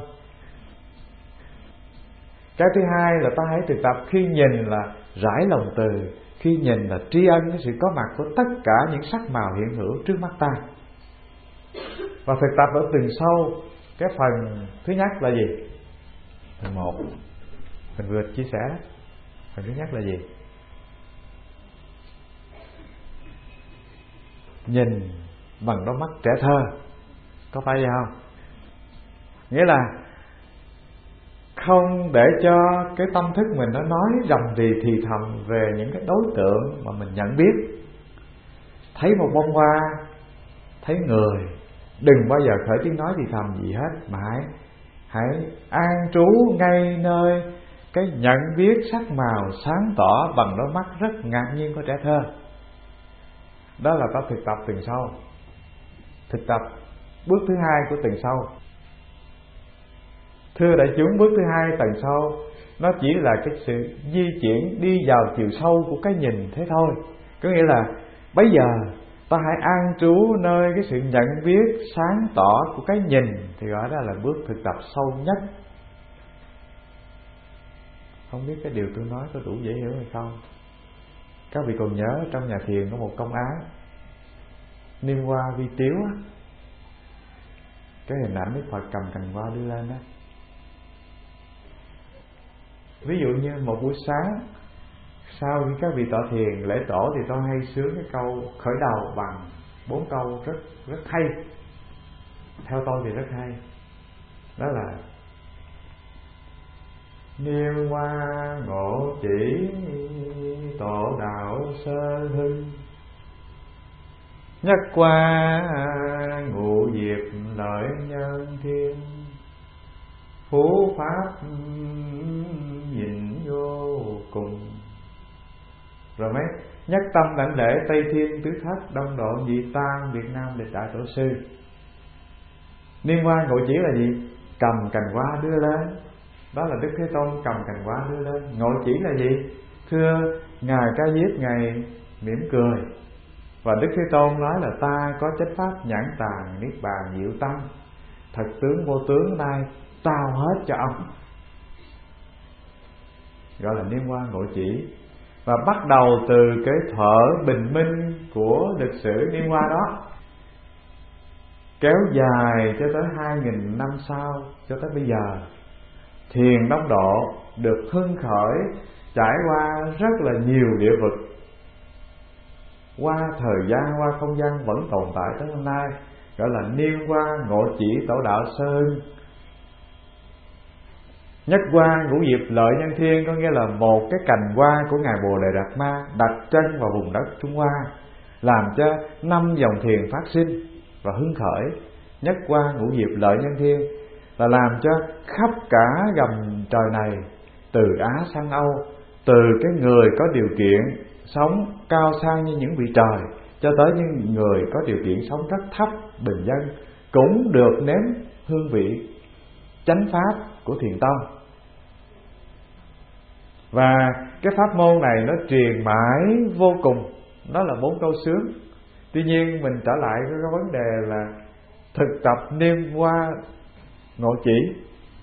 Cái thứ hai là ta hãy thực tập khi nhìn là rải lòng từ, khi nhìn là tri ân cái sự có mặt của tất cả những sắc màu hiện hữu trước mắt ta. Và thực tập ở từng sâu. Cái phần thứ nhất là gì? Phần một mình vừa chia sẻ đó. Phần thứ nhất là gì? Nhìn bằng đôi mắt trẻ thơ. Có phải vậy không? Nghĩa là không để cho cái tâm thức mình nó nói rầm rì thì thầm về những cái đối tượng mà mình nhận biết. Thấy một bông hoa, thấy người, đừng bao giờ khởi tiếng nói thì thầm gì hết, mà hãy, hãy an trú ngay nơi cái nhận biết sắc màu sáng tỏ bằng đôi mắt rất ngạc nhiên của trẻ thơ. Đó là ta thực tập từng sâu. Thực tập bước thứ hai của từng sâu. Thưa đại chúng, bước thứ hai tầng sâu nó chỉ là cái sự di chuyển đi vào chiều sâu của cái nhìn thế thôi. Có nghĩa là bây giờ ta hãy an trú nơi cái sự nhận biết sáng tỏ của cái nhìn, thì gọi đó là bước thực tập sâu nhất. Không biết cái điều tôi nói có đủ dễ hiểu hay không? Các vị còn nhớ trong nhà thiền có một công án Niêm Hoa Vi Tiếu á, cái hình ảnh Đức Phật cầm cành hoa đưa lên đó. Ví dụ như một buổi sáng sau khi các vị tọa thiền lễ tổ thì tôi hay sướng cái câu khởi đầu bằng bốn câu rất rất hay. Theo tôi thì rất hay. Đó là Niêm Hoa ngộ chỉ tổ đạo sơ hưng, nhất qua ngụ diệt lợi nhân thiên, phú pháp nhìn vô cùng. Rồi mấy nhất tâm đảnh lễ Tây Thiên tứ thất đông độ dị tam Việt Nam lịch đại tổ sư. Niêm Hoa ngộ chỉ là gì? Cầm cành hoa đưa lên. Đó là Đức Thế Tôn cầm cành hoa đưa lên. Ngộ chỉ là gì? Thưa Ngài Ca Diếp, Ngài mỉm cười. Và Đức Thế Tôn nói là ta có chánh pháp nhãn tàng niết bàn diệu tâm, thật tướng vô tướng nay tao hết cho ông. Gọi là Niêm Hoa ngộ chỉ. Và bắt đầu từ cái thở bình minh của lịch sử Niêm Hoa đó, kéo dài cho tới hai nghìn năm sau, cho tới bây giờ, thiền đông độ được hưng khởi trải qua rất là nhiều địa vực, qua thời gian, qua không gian vẫn tồn tại tới hôm nay, gọi là Niêm Hoa ngộ chỉ tổ đạo sơ hưng. Nhất hoa ngũ diệp lợi nhân thiên, có nghĩa là một cái cành hoa của Ngài Bồ Đề Đạt Ma đặt chân vào vùng đất Trung Hoa, làm cho năm dòng thiền phát sinh và hưng khởi. Nhất hoa ngũ diệp lợi nhân thiên là làm cho khắp cả gầm trời này, từ Á sang Âu, từ cái người có điều kiện sống cao sang như những vị trời, cho tới những người có điều kiện sống rất thấp bình dân, cũng được nếm hương vị chánh pháp của Thiền Tông. Và cái pháp môn này nó truyền mãi vô cùng. Đó là bốn câu sướng. Tuy nhiên mình trở lại cái vấn đề là thực tập Niêm Hoa ngộ chỉ.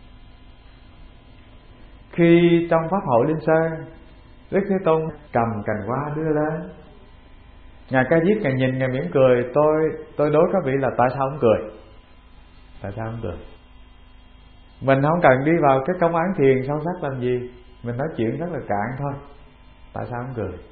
Khi trong pháp hội Linh Sơn, Đức Thế Tôn cầm cành hoa đưa lên, Ngài Ca Diếp Ngài nhìn, Ngài mỉm cười. Tôi tôi đối các vị là tại sao không cười? Tại sao không cười? Mình không cần đi vào cái công án thiền sâu sắc làm gì, mình nói chuyện rất là cạn thôi. Tại sao không cười?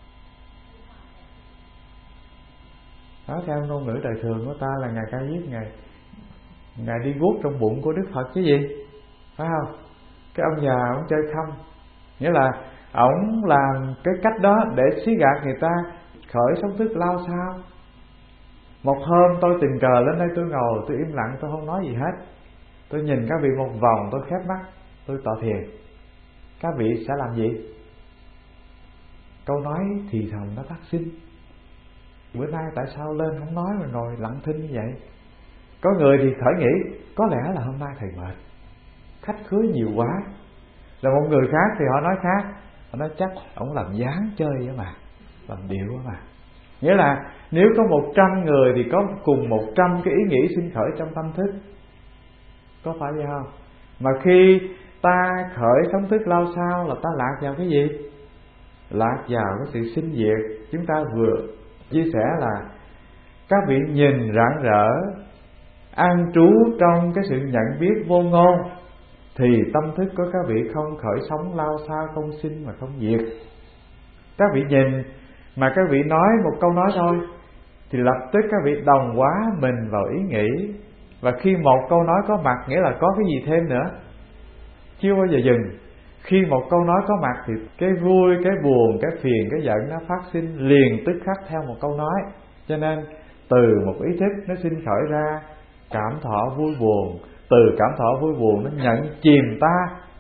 Đó, theo ngôn ngữ đời thường của ta là Ngài Ca Diếp Ngài Ngài đi guốc trong bụng của Đức Phật chứ gì, phải không? Cái ông già ông chơi không, nghĩa là ổng làm cái cách đó để xí gạt người ta khởi sống thức lao sao. Một hôm tôi tình cờ lên đây, tôi ngồi tôi im lặng, tôi không nói gì hết. Tôi nhìn các vị một vòng, tôi khép mắt, tôi tọa thiền. Các vị sẽ làm gì? Câu nói thì thầm nó phát sinh. Bữa nay tại sao lên không nói mà ngồi lặng thinh như vậy? Có người thì khởi nghĩ có lẽ là hôm nay thầy mệt, khách khứa nhiều quá. Là một người khác thì họ nói khác, họ nói chắc ổng làm dáng chơi đó mà, làm điệu đó mà. Nghĩa là nếu có một trăm người thì có cùng một trăm cái ý nghĩ sinh khởi trong tâm thức, có phải vậy không? Mà khi ta khởi sống thức lao sao là ta lạc vào cái gì? Lạc vào cái sự sinh diệt. Chúng ta vừa chia sẻ là các vị nhìn rạng rỡ, an trú trong cái sự nhận biết vô ngôn, thì tâm thức của các vị không khởi sống lao sao, không sinh mà không diệt. Các vị nhìn mà các vị nói một câu nói thôi, thì lập tức các vị đồng hóa mình vào ý nghĩ. Và khi một câu nói có mặt, nghĩa là có cái gì thêm nữa, chưa bao giờ dừng. Khi một câu nói có mặt thì cái vui, cái buồn, cái phiền, cái giận nó phát sinh liền tức khắc theo một câu nói. Cho nên từ một ý thức nó sinh khởi ra cảm thọ vui buồn, từ cảm thọ vui buồn nó nhận chìm ta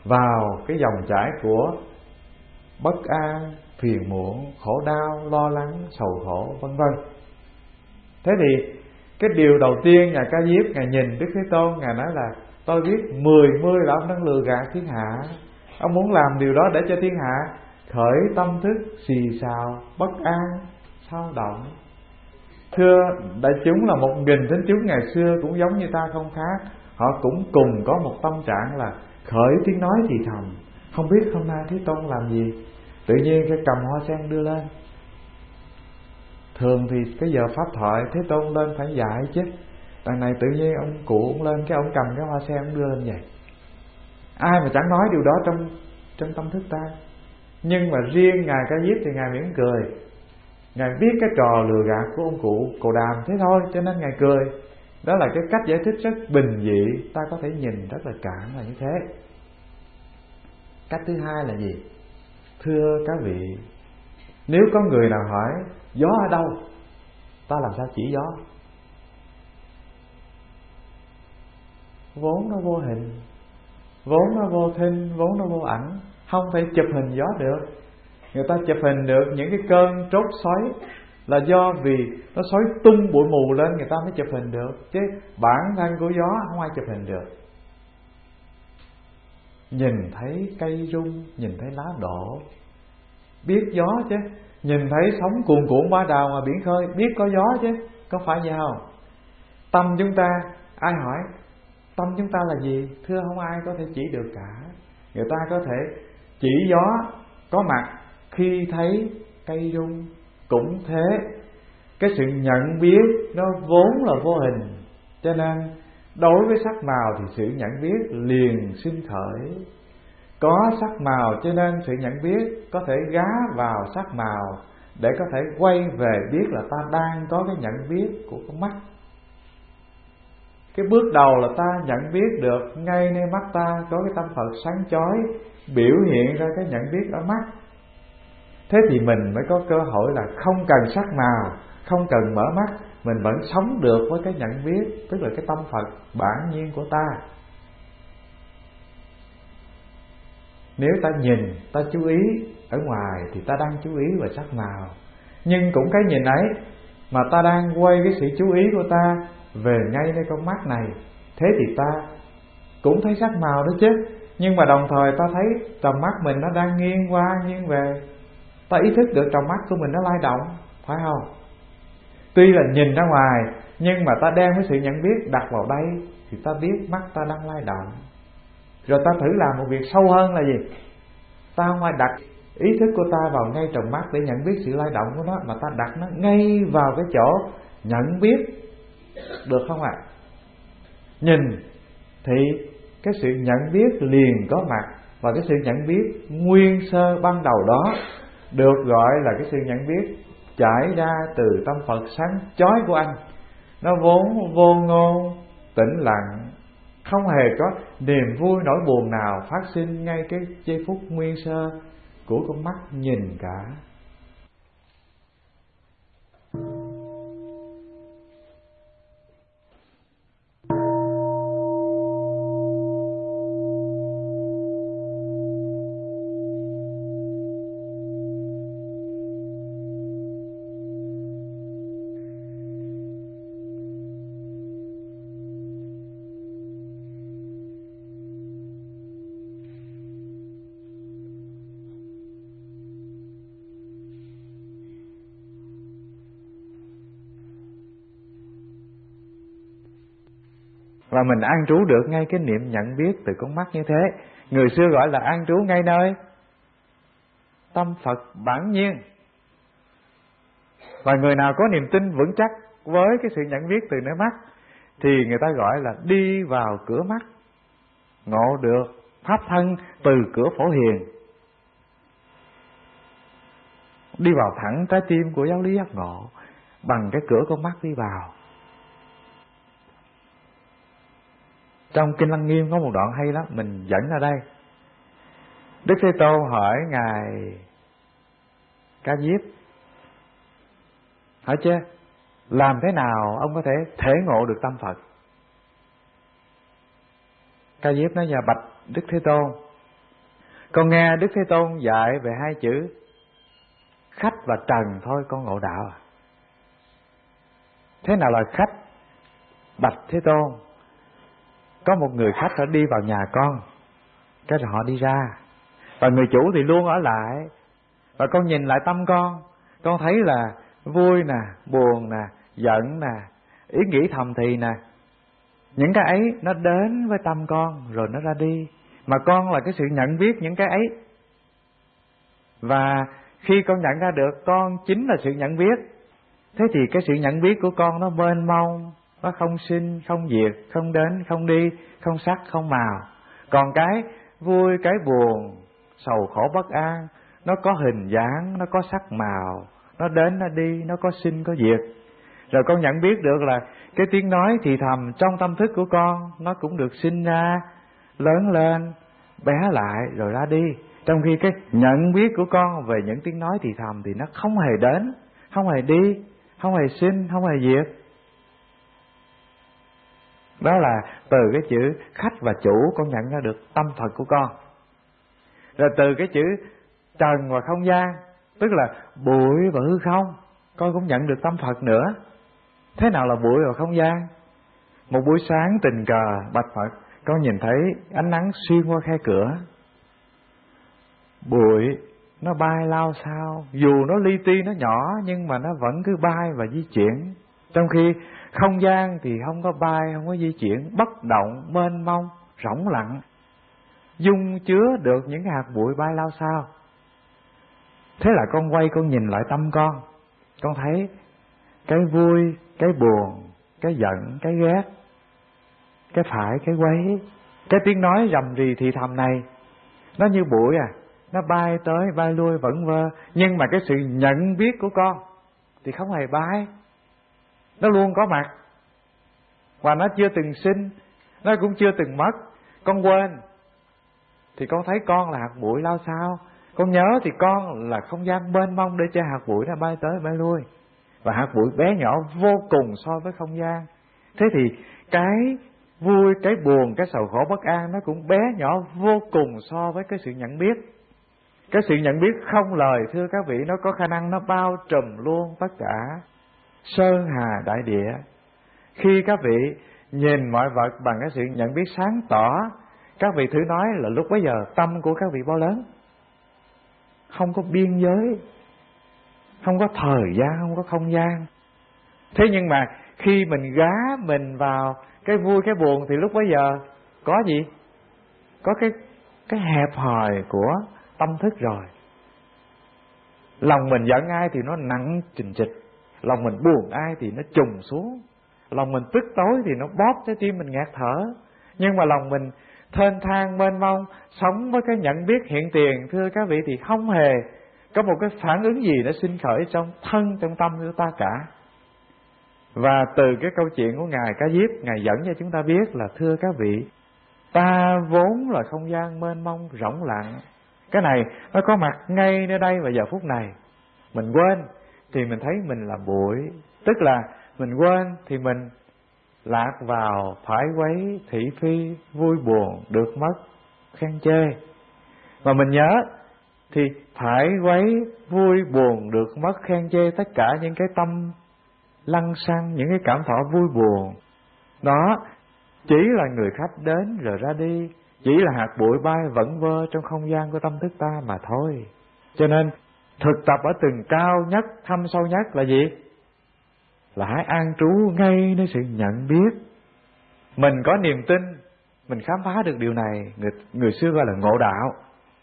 vào cái dòng chảy của bất an, phiền muộn, khổ đau, lo lắng, sầu khổ, vân vân. Thế thì cái điều đầu tiên Ngài Ca Diếp Ngài nhìn Đức Thế Tôn, Ngài nói là tôi biết mười mươi là ông đang lừa gạt thiên hạ. Ông muốn làm điều đó để cho thiên hạ khởi tâm thức xì xào, bất an, sao động. Thưa đại chúng, là một nghìn thính chúng ngày xưa cũng giống như ta không khác. Họ cũng cùng có một tâm trạng là khởi tiếng nói thì thầm, không biết hôm nay Thế Tôn làm gì. Tự nhiên cái cầm hoa sen đưa lên. Thường thì cái giờ pháp thoại Thế Tôn lên phải dạy chứ. Đằng này tự nhiên ông cụ ông lên, cái ông cầm cái hoa sen ông đưa lên vậy. Ai mà chẳng nói điều đó trong trong tâm thức ta. Nhưng mà riêng Ngài Ca Diếp thì Ngài mỉm cười. Ngài biết cái trò lừa gạt của ông cụ Cồ Đàm thế thôi, cho nên Ngài cười. Đó là cái cách giải thích rất bình dị, ta có thể nhìn rất là cạn là như thế. Cách thứ hai là gì? Thưa các vị, nếu có người nào hỏi gió ở đâu, ta làm sao chỉ gió? Vốn nó vô hình, vốn nó vô thinh, vốn nó vô ảnh, không thể chụp hình gió được. Người ta chụp hình được những cái cơn trốt xoáy là do vì nó xoáy tung bụi mù lên, người ta mới chụp hình được. Chứ bản thân của gió không ai chụp hình được. Nhìn thấy cây rung, nhìn thấy lá đổ, biết gió chứ. Nhìn thấy sóng cuồn cuộn ba đào mà biển khơi, biết có gió chứ, có phải vậy không? Tâm chúng ta, ai hỏi tâm chúng ta là gì? Thưa không ai có thể chỉ được cả. Người ta có thể chỉ gió có mặt khi thấy cây rung, cũng thế. Cái sự nhận biết nó vốn là vô hình, cho nên đối với sắc màu thì sự nhận biết liền sinh khởi. Có sắc màu cho nên sự nhận biết có thể gá vào sắc màu để có thể quay về biết là ta đang có cái nhận biết của con mắt. Cái bước đầu là ta nhận biết được ngay nơi mắt ta có cái tâm Phật sáng chói biểu hiện ra cái nhận biết ở mắt. Thế thì mình mới có cơ hội là không cần sắc màu, không cần mở mắt, mình vẫn sống được với cái nhận biết, tức là cái tâm Phật bản nhiên của ta. Nếu ta nhìn, ta chú ý ở ngoài thì ta đang chú ý vào sắc màu. Nhưng cũng cái nhìn ấy mà ta đang quay cái sự chú ý của ta về ngay nơi con mắt này. Thế thì ta cũng thấy sắc màu đó chứ. Nhưng mà đồng thời ta thấy tầm mắt mình nó đang nghiêng qua nghiêng về. Ta ý thức được tầm mắt của mình nó lay động, phải không? Tuy là nhìn ra ngoài, nhưng mà ta đem cái sự nhận biết đặt vào đây thì ta biết mắt ta đang lay động. Rồi ta thử làm một việc sâu hơn là gì? Ta không phải đặt ý thức của ta vào ngay trong mắt để nhận biết sự lay động của nó, mà ta đặt nó ngay vào cái chỗ nhận biết. Được không ạ? À? Nhìn thì cái sự nhận biết liền có mặt, và cái sự nhận biết nguyên sơ ban đầu đó được gọi là cái sự nhận biết chảy ra từ tâm Phật sáng chói của anh. Nó vốn vô ngôn, tĩnh lặng, không hề có niềm vui nỗi buồn nào phát sinh ngay cái giây phút nguyên sơ của con mắt nhìn cả. Và mình an trú được ngay cái niệm nhận biết từ con mắt như thế. Người xưa gọi là an trú ngay nơi tâm Phật bản nhiên. Và người nào có niềm tin vững chắc với cái sự nhận biết từ nơi mắt thì người ta gọi là đi vào cửa mắt, ngộ được pháp thân từ cửa Phổ Hiền, đi vào thẳng trái tim của giáo lý giác ngộ bằng cái cửa con mắt đi vào. Trong Kinh Lăng Nghiêm có một đoạn hay lắm, mình dẫn ra đây. Đức Thế Tôn hỏi Ngài Ca Diếp, hỏi chứ làm thế nào ông có thể thể ngộ được tâm Phật? Ca Diếp nói: dạ bạch Đức Thế Tôn, Con nghe Đức Thế Tôn dạy về hai chữ khách và trần thôi, con ngộ đạo à? Thế nào là khách? Bạch Thế Tôn, có một người khách phải đi vào nhà con, cái rồi họ đi ra, và người chủ thì luôn ở lại. Và con nhìn lại tâm con, con thấy là vui nè, buồn nè, giận nè, ý nghĩ thầm thì nè, những cái ấy nó đến với tâm con rồi nó ra đi. Mà con là cái sự nhận biết những cái ấy. Và khi con nhận ra được con chính là sự nhận biết, thế thì cái sự nhận biết của con nó mênh mông, nó không sinh, không diệt, không đến, không đi, không sắc, không màu. Còn cái vui, cái buồn, sầu khổ bất an, nó có hình dáng, nó có sắc màu, nó đến, nó đi, nó có sinh, có diệt. Rồi con nhận biết được là cái tiếng nói thì thầm trong tâm thức của con, nó cũng được sinh ra, lớn lên, bé lại, rồi ra đi. Trong khi cái nhận biết của con về những tiếng nói thì thầm thì nó không hề đến, không hề đi, không hề sinh, không hề diệt. Đó là từ cái chữ khách và chủ con nhận ra được tâm thật của con. Rồi từ cái chữ trần và không gian, tức là bụi và hư không, con cũng nhận được tâm Phật nữa. Thế nào là bụi và không gian? Một buổi sáng tình cờ bạch Phật, con nhìn thấy ánh nắng xuyên qua khe cửa. Bụi nó bay lao sao, dù nó li ti, nó nhỏ, nhưng mà nó vẫn cứ bay và di chuyển. Trong khi không gian thì không có bay, không có di chuyển, bất động, mênh mông, rỗng lặng, dung chứa được những hạt bụi bay lao sao. Thế là con quay con nhìn lại tâm con, con thấy cái vui, cái buồn, cái giận, cái ghét, cái phải, cái quấy, cái tiếng nói rầm rì thì thầm này, nó như bụi à, nó bay tới bay lui vẩn vơ. Nhưng mà cái sự nhận biết của con thì không hề bay, nó luôn có mặt. Và nó chưa từng sinh, nó cũng chưa từng mất. Con quên thì con thấy con là hạt bụi lao sao, con nhớ thì con là không gian mênh mông để cho hạt bụi nó bay tới bay lui. Và hạt bụi bé nhỏ vô cùng so với không gian. Thế thì cái vui, cái buồn, cái sầu khổ bất an nó cũng bé nhỏ vô cùng so với cái sự nhận biết. Cái sự nhận biết không lời, thưa các vị, nó có khả năng nó bao trùm luôn tất cả sơn hà đại địa. Khi các vị nhìn mọi vật bằng cái sự nhận biết sáng tỏ, các vị thử nói là lúc bấy giờ tâm của các vị bao lớn. Không có biên giới, không có thời gian, không có không gian. Thế nhưng mà khi mình gá mình vào cái vui, cái buồn thì lúc bấy giờ có gì? Có cái cái hẹp hòi của tâm thức rồi. Lòng mình giận ai thì nó nặng trình trịch, lòng mình buồn ai thì nó trùng xuống, lòng mình tức tối thì nó bóp trái tim mình ngạt thở. Nhưng mà lòng mình thênh thang mênh mông, sống với cái nhận biết hiện tiền, thưa các vị, thì không hề có một cái phản ứng gì nó sinh khởi trong thân, trong tâm của ta cả. Và từ cái câu chuyện của Ngài Cá Diếp, Ngài dẫn cho chúng ta biết là, thưa các vị, ta vốn là không gian mênh mông rỗng lặng. Cái này nó có mặt ngay nơi đây và giờ phút này. Mình quên thì mình thấy mình là bụi, tức là mình quên thì mình lạc vào phải quấy, thị phi, vui buồn, được mất, khen chê. Mà mình nhớ thì phải quấy, vui buồn, được mất, khen chê, tất cả những cái tâm lăng xăng, những cái cảm thọ vui buồn đó chỉ là người khách đến rồi ra đi, chỉ là hạt bụi bay vẩn vơ trong không gian của tâm thức ta mà thôi. Cho nên thực tập ở từng cao nhất, thâm sâu nhất là gì? Là hãy an trú ngay nơi sự nhận biết. Mình có niềm tin, mình khám phá được điều này, người, người xưa gọi là ngộ đạo.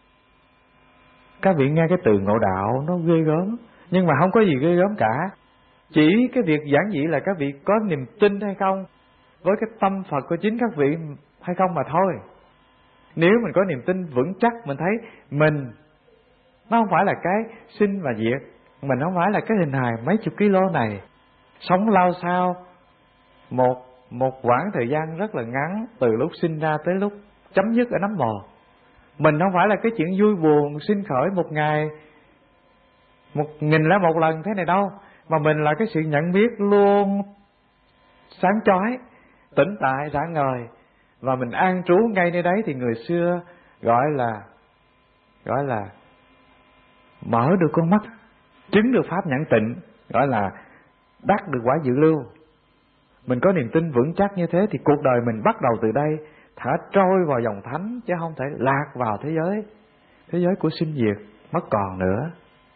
Các vị nghe cái từ ngộ đạo nó ghê gớm, nhưng mà không có gì ghê gớm cả. Chỉ cái việc giản dị là các vị có niềm tin hay không với cái tâm Phật của chính các vị hay không mà thôi. Nếu mình có niềm tin vững chắc, mình thấy mình nó không phải là cái sinh và diệt, mình không phải là cái hình hài mấy chục kg này sống lao sao một một quãng thời gian rất là ngắn, từ lúc sinh ra tới lúc chấm dứt ở nấm mồ. Mình không phải là cái chuyện vui buồn sinh khởi một ngày một nghìn lẻ một lần thế này đâu, mà mình là cái sự nhận biết luôn sáng chói, tỉnh tại, rạng ngời, và mình an trú ngay nơi đấy thì người xưa gọi là gọi là mở được con mắt, chứng được pháp nhãn tịnh, gọi là đắc được quả dự lưu. Mình có niềm tin vững chắc như thế thì cuộc đời mình bắt đầu từ đây thả trôi vào dòng thánh, chứ không thể lạc vào thế giới thế giới của sinh diệt mất còn nữa.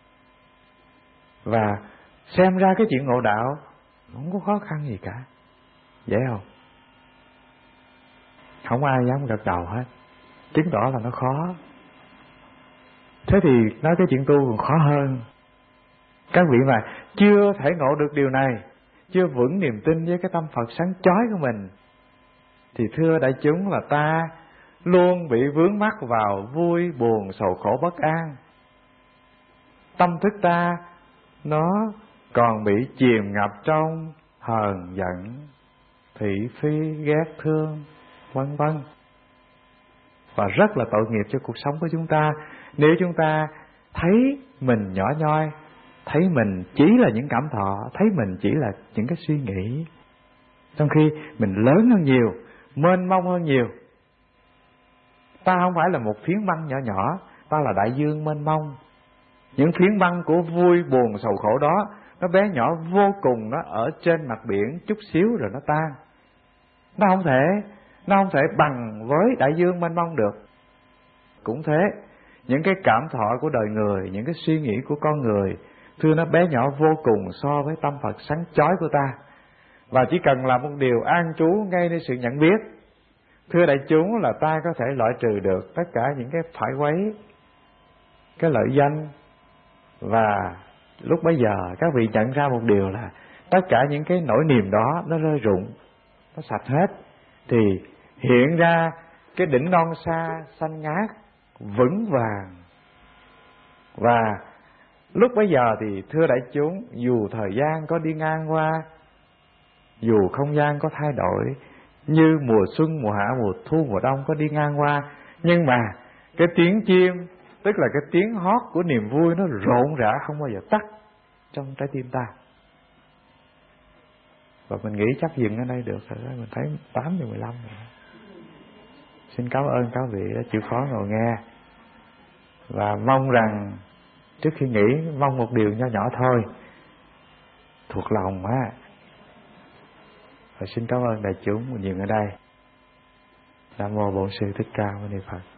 Và xem ra cái chuyện ngộ đạo không có khó khăn gì cả, dễ không? Không ai dám gật đầu hết, chứng tỏ là nó khó. Thế thì nói cái chuyện tu còn khó hơn. Các vị mà chưa thể ngộ được điều này, chưa vững niềm tin với cái tâm Phật sáng chói của mình, thì thưa đại chúng là ta luôn bị vướng mắc vào vui buồn sầu khổ bất an. Tâm thức ta nó còn bị chìm ngập trong hờn giận, thị phi, ghét thương, vân vân. Và rất là tội nghiệp cho cuộc sống của chúng ta nếu chúng ta thấy mình nhỏ nhoi, thấy mình chỉ là những cảm thọ, thấy mình chỉ là những cái suy nghĩ, trong khi mình lớn hơn nhiều, mênh mông hơn nhiều. Ta không phải là một phiến băng nhỏ nhỏ, ta là đại dương mênh mông. Những phiến băng của vui buồn sầu khổ đó, nó bé nhỏ vô cùng, nó ở trên mặt biển chút xíu rồi nó tan. Nó không thể Nó không thể bằng với đại dương mênh mông được. Cũng thế, những cái cảm thọ của đời người, những cái suy nghĩ của con người, thưa nó bé nhỏ vô cùng so với tâm Phật sáng chói của ta. Và chỉ cần làm một điều an trú ngay nơi sự nhận biết, thưa đại chúng, là ta có thể loại trừ được tất cả những cái phải quấy, cái lợi danh. Và lúc bấy giờ các vị nhận ra một điều là tất cả những cái nỗi niềm đó nó rơi rụng, nó sạch hết, thì hiện ra cái đỉnh non xa xanh ngát vững vàng. Và lúc bấy giờ thì thưa đại chúng, dù thời gian có đi ngang qua, dù không gian có thay đổi, như mùa xuân, mùa hạ, mùa thu, mùa đông có đi ngang qua, nhưng mà cái tiếng chim, tức là cái tiếng hót của niềm vui, nó rộn rã không bao giờ tắt trong trái tim ta. Và mình nghĩ chắc dừng ở đây được rồi đó. Mình thấy tám giờ mười lăm rồi. Xin cảm ơn các vị đã chịu khó ngồi nghe. Và mong rằng trước khi nghỉ, mong một điều nho nhỏ thôi, thuộc lòng á. Và xin cảm ơn đại chúng mình dừng ở đây. Nam mô Bổn Sư Thích Ca Mâu Ni Phật.